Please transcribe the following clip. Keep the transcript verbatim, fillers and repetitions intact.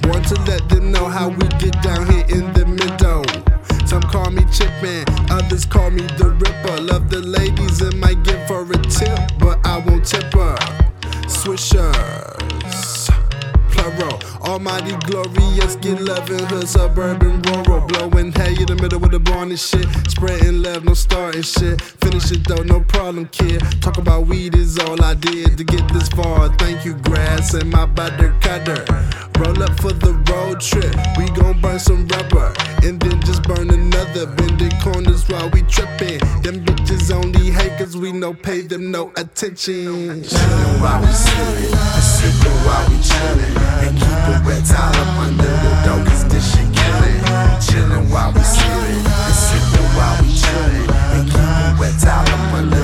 Want to let them know how we get down here in the middle. Some call me Chipman, others call me the Ripper. Love the ladies and might give her a tip, but I won't tip her. Swishers, plural, almighty glorious, get love in her suburban rural. Blowing hay in the middle with the barn and shit, spreading love, no starting shit. Finish it though, no problem, kid. Talk about weed is all I did to get this far. Thank you, grass and my butter cutter. Roll up for the road trip, we gon' burn some rubber, and then just burn another. Bending corners while we trippin'. Them bitches only hate cause we no pay them no attention. Chillin' while we sippin', and sippin' while we chillin', and keep a wet towel up under the door cause this shit killin'. Chillin' while we sippin', and sippin' while we chillin', and keep a wet towel up under